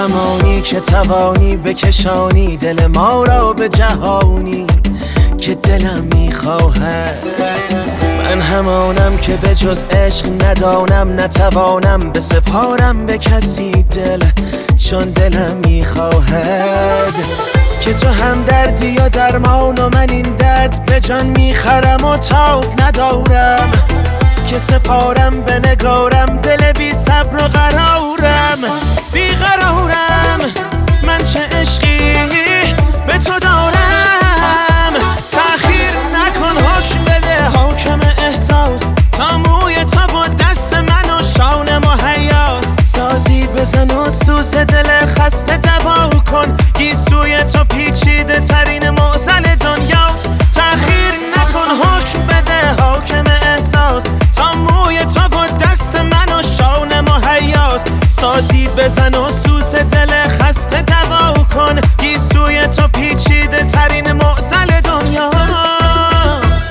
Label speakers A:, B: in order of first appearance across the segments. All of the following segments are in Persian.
A: همانی که توانی بکشانی دل ما را به جهانی که دلم میخواهد. من همانم که به جز عشق ندانم، نتوانم بسپارم به کسی دل، چون دلم میخواهد که تو هم دردی و درمان و من این درد به جان میخرم و تاب ندارم که سپارم به نگارم دل بی صبر و قرارم. بی قرارم من چه عشقی به تو دارم، تأخیر نکن حکم بده حاکم احساس، تا موی تو با دست من و شانه مهیاست. سازی بزن و سوز دل خسته دوا کن، گیسوی تو پیچیده ترین معضل دنیاست. تأخیر نکن حکم بده حاکم احساس، تا موی تو با دست من و شانه مهیاست. سازی بزن و سوز دل خسته دوا کن، گیسوی تو پیچیده ترین معضل دنیاست.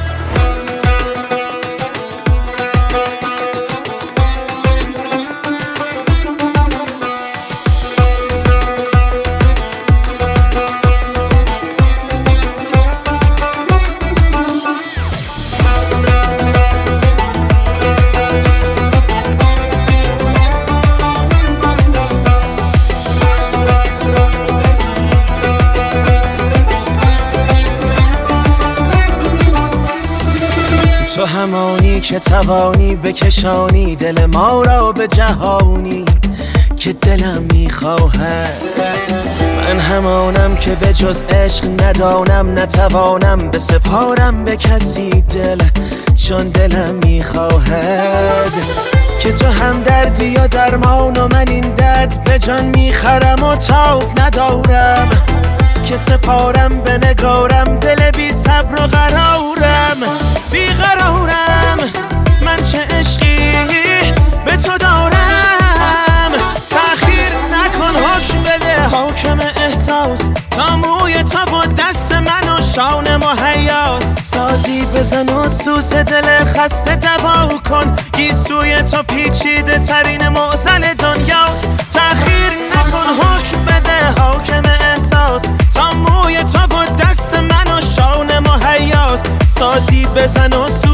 A: تو همانی که توانی بکشانی دل ما را به جهانی که دلم میخواهد. من همانم که به جز عشق ندانم، نتوانم بسپارم به کسی دل، چون دلم میخواهد که تو هم دردی و درمان و من این درد به جان میخرم و تاب ندارم که سپارم به نگارم دل بی صبر و قرارم. بی قرارم من چه عشقی به تو دارم، تأخیر نکن حکم بده حاکم احساس، تا موی تو با دست من و شانه مهیاست. سازی بزن و سوز دل خسته دوا کن، گیسوی تو پیچیده ترین معضل دنیاست. تأخیر نکن حکم بده حاکم احساس، تا موی تو با دست من و شانه مهیاست. سازی بزن و